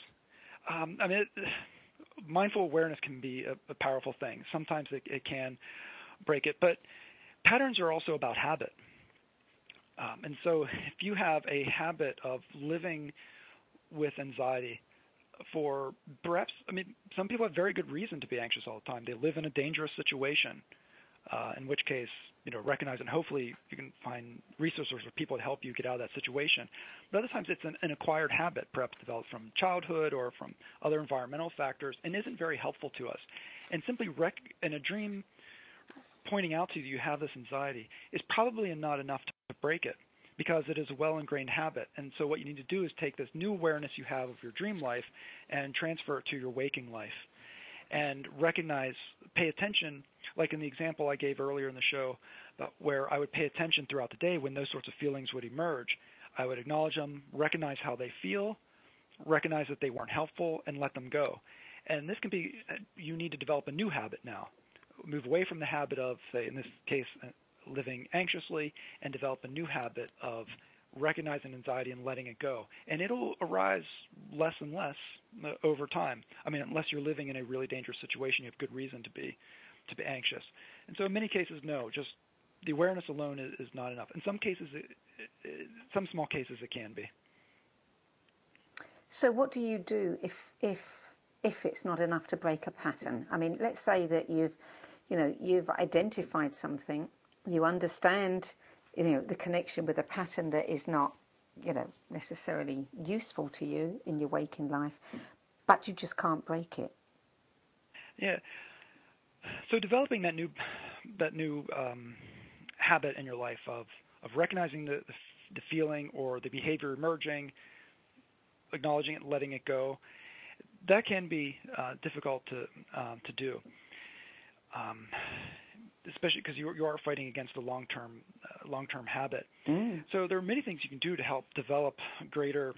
Mindful awareness can be a powerful thing. Sometimes it can break it, but patterns are also about habit. And so if you have a habit of living with anxiety for perhaps, some people have very good reason to be anxious all the time. They live in a dangerous situation, in which case, recognize and hopefully you can find resources or people to help you get out of that situation. But other times it's an acquired habit, perhaps developed from childhood or from other environmental factors, and isn't very helpful to us. And simply in a dream pointing out to you have this anxiety is probably not enough to break it, because it is a well-ingrained habit. And so what you need to do is take this new awareness you have of your dream life and transfer it to your waking life. And recognize, pay attention, like in the example I gave earlier in the show, about where I would pay attention throughout the day when those sorts of feelings would emerge. I would acknowledge them, recognize how they feel, recognize that they weren't helpful, and let them go. And this can be, you need to develop a new habit now. Move away from the habit of, say, in this case, living anxiously, and develop a new habit of recognizing anxiety and letting it go. And it'll arise less and less over time. Unless you're living in a really dangerous situation, you have good reason to be anxious. And so in many cases, no, just the awareness alone is not enough. In some cases, some small cases, it can be. So what do you do if it's not enough to break a pattern? Let's say that you've identified something, you understand the connection with a pattern that is not necessarily useful to you in your waking life, but you just can't break it. Yeah. So developing that new habit in your life of recognizing the feeling or the behavior emerging, acknowledging it, letting it go, that can be difficult to do. Especially because you are fighting against a long-term habit. So there are many things you can do to help develop greater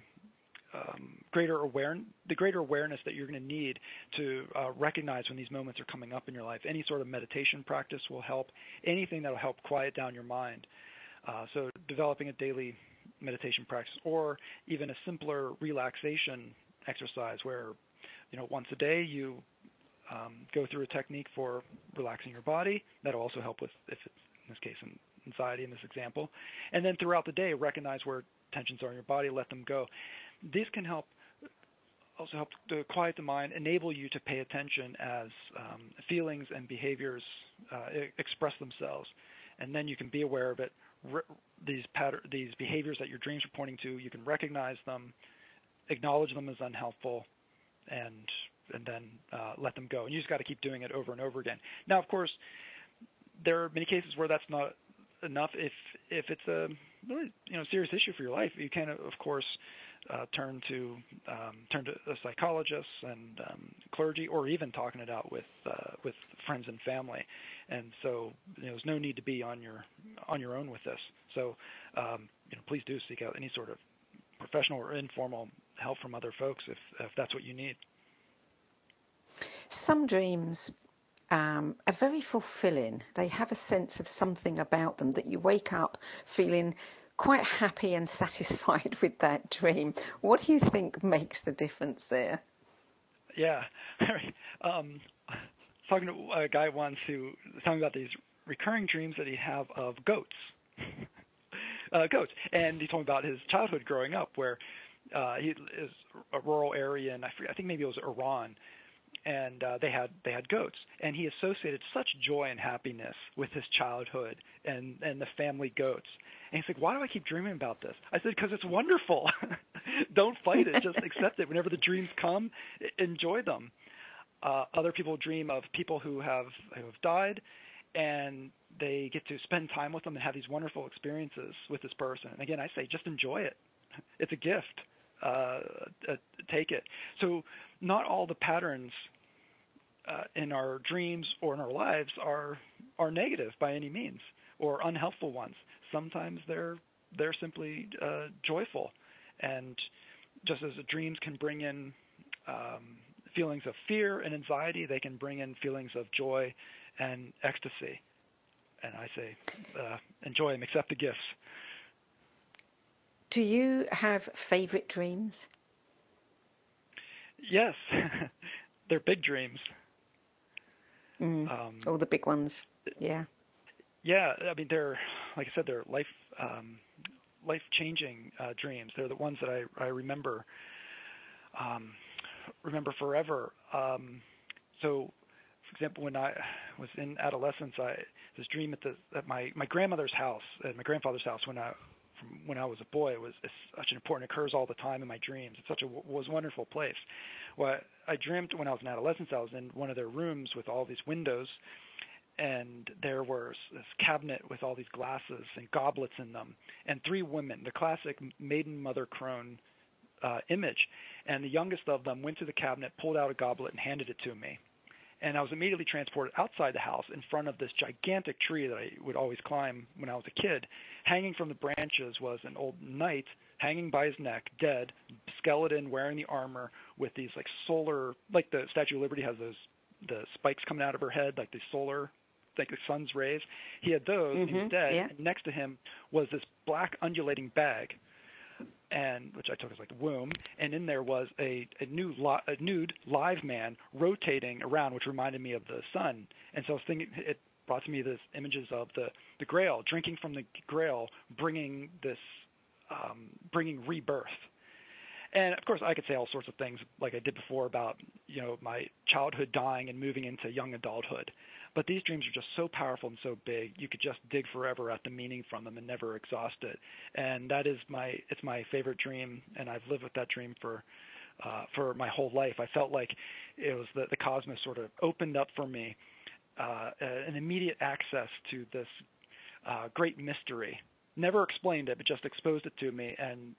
awareness that you're going to need to recognize when these moments are coming up in your life. Any sort of meditation practice will help. Anything that will help quiet down your mind. So developing a daily meditation practice, or even a simpler relaxation exercise where, once a day you go through a technique for relaxing your body. That'll also help with, if it's in this case, anxiety in this example. And then throughout the day, recognize where tensions are in your body, let them go. These can help to quiet the mind, enable you to pay attention as feelings and behaviors express themselves. And then you can be aware of it. These behaviors that your dreams are pointing to, you can recognize them, acknowledge them as unhelpful, and then let them go. And you just got to keep doing it over and over again. Now, of course, there are many cases where that's not enough. If it's a really serious issue for your life, you can, of course, turn to a psychologist and clergy, or even talking it out with friends and family. And so there's no need to be on your own with this. So please do seek out any sort of professional or informal help from other folks if that's what you need. Some dreams are very fulfilling. They have a sense of something about them that you wake up feeling quite happy and satisfied with that dream. What do you think makes the difference there? Yeah. Talking to a guy once who was talking about these recurring dreams that he have of goats. goats. And he told me about his childhood growing up, where he is a rural area, and I think maybe it was Iran, and they had goats, and he associated such joy and happiness with his childhood and the family goats. And he's like, why do I keep dreaming about this? I said, because it's wonderful. Don't fight it. Just accept it. Whenever the dreams come, enjoy them. Other people dream of people who have died, and they get to spend time with them and have these wonderful experiences with this person. And again, I say, just enjoy it. It's a gift. Take it. So not all the patterns in our dreams or in our lives are negative by any means, or unhelpful ones. Sometimes they're simply joyful, and just as the dreams can bring in feelings of fear and anxiety, they can bring in feelings of joy and ecstasy. And I say, enjoy them, accept the gifts. Do you have favorite dreams? Yes, they're big dreams. All the big ones. Yeah. Yeah, I mean, they're, like I said, they're life-changing dreams. They're the ones that I remember forever. So, for example, when I was in adolescence, this dream at my grandmother's house, at my grandfather's house, when I was a boy, it's such an important, occurs all the time in my dreams. It was a wonderful place. Well, I dreamt when I was in adolescence, I was in one of their rooms with all these windows, and there was this cabinet with all these glasses and goblets in them, and three women, the classic maiden mother crone image. And the youngest of them went to the cabinet, pulled out a goblet, and handed it to me. And I was immediately transported outside the house in front of this gigantic tree that I would always climb when I was a kid. Hanging from the branches was an old knight hanging by his neck, dead, skeleton, wearing the armor with these like solar, like the Statue of Liberty has the spikes coming out of her head, like the solar, like the sun's rays. He had those, and he was dead. Yeah. And next to him was this black undulating bag, and which I took as like the womb, and in there was a nude live man rotating around, which reminded me of the sun. And so I was thinking, it brought to me this images of the Grail, drinking from the Grail, bringing rebirth. And of course, I could say all sorts of things like I did before about my childhood dying and moving into young adulthood. But these dreams are just so powerful and so big, you could just dig forever at the meaning from them and never exhaust it. And that is it's my favorite dream, and I've lived with that dream for my whole life. I felt like it was the cosmos sort of opened up for me an immediate access to this great mystery. Never explained it, but just exposed it to me, and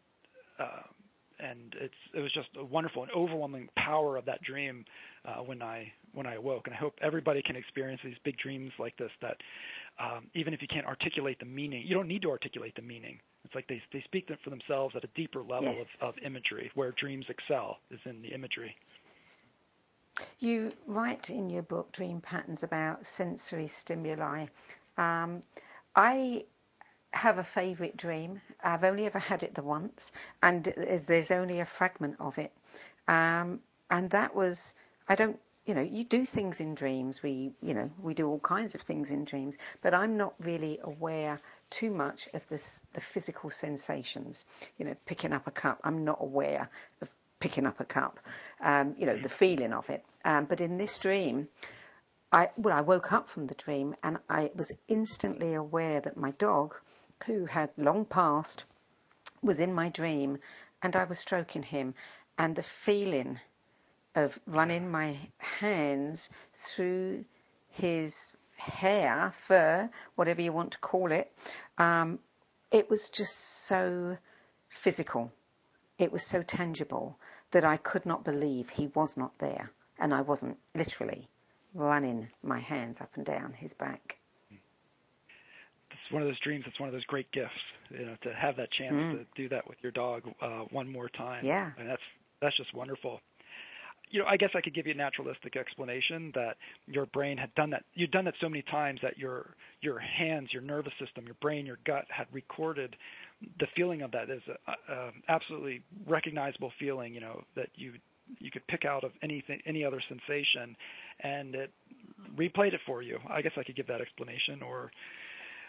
it was just a wonderful and overwhelming power of that dream when I awoke. And I hope everybody can experience these big dreams like this, that even if you can't articulate the meaning, you don't need to articulate the meaning. It's like they speak for themselves at a deeper level of imagery, where dreams excel is in the imagery. You write in your book, Dream Patterns, about sensory stimuli. I have a favorite dream. I've only ever had it the once, and there's only a fragment of it. And that was, you do things in dreams. We do all kinds of things in dreams, but I'm not really aware too much of the physical sensations. Picking up a cup, I'm not aware of picking up a cup, the feeling of it. But in this dream, I woke up from the dream, and I was instantly aware that my dog, who had long passed, was in my dream, and I was stroking him, and the feeling of running my hands through his hair, fur, whatever you want to call it, it was just so physical. It was so tangible that I could not believe he was not there, and I wasn't literally running my hands up and down his back. It's one of those dreams. It's one of those great gifts, to have that chance to do that with your dog one more time. Yeah, and that's just wonderful. I guess I could give you a naturalistic explanation that your brain had done that. You'd done that so many times that your hands, your nervous system, your brain, your gut had recorded the feeling of that as a absolutely recognizable feeling. That you could pick out of any other sensation, and it replayed it for you. I guess I could give that explanation, or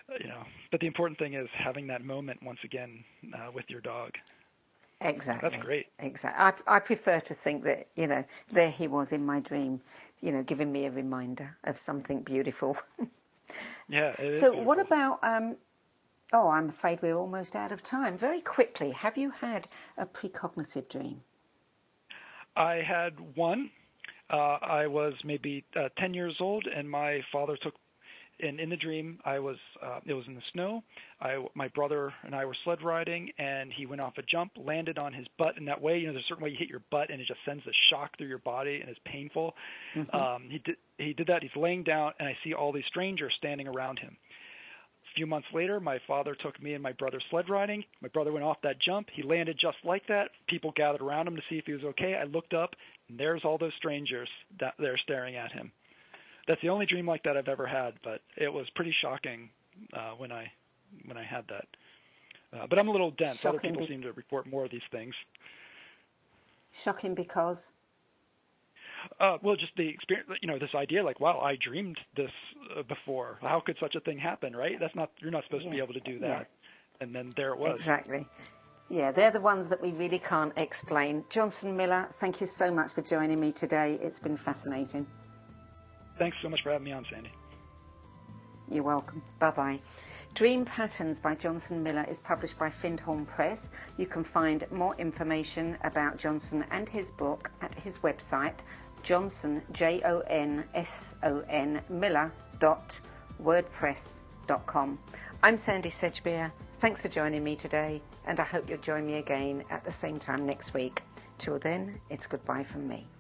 But the important thing is having that moment once again with your dog. Exactly. That's great. Exactly. I prefer to think that, there he was in my dream, giving me a reminder of something beautiful. Yeah. It is so beautiful. what about, I'm afraid we're almost out of time. Very quickly, have you had a precognitive dream? I had one. I was maybe 10 years old, and my father took. And in the dream, it was in the snow. My brother and I were sled riding, and he went off a jump, landed on his butt in that way. There's a certain way you hit your butt, and it just sends a shock through your body, and it's painful. Mm-hmm. He did that. He's laying down, and I see all these strangers standing around him. A few months later, my father took me and my brother sled riding. My brother went off that jump. He landed just like that. People gathered around him to see if he was okay. I looked up, and there's all those strangers there staring at him. That's the only dream like that I've ever had, but it was pretty shocking when I had that. But I'm a little dense. Shocking. Other people seem to report more of these things. Shocking because? Well, just the experience, this idea like, wow, I dreamed this before. How could such a thing happen, right? You're not supposed to be able to do that. Yeah. And then there it was. Exactly. Yeah, they're the ones that we really can't explain. Johnson Miller, thank you so much for joining me today. It's been fascinating. Thanks so much for having me on, Sandy. You're welcome. Bye-bye. Dream Patterns by Johnson Miller is published by Findhorn Press. You can find more information about Johnson and his book at his website, Johnson, JONSON, Miller.wordpress.com. I'm Sandy Sedgbeer. Thanks for joining me today, and I hope you'll join me again at the same time next week. Till then, it's goodbye from me.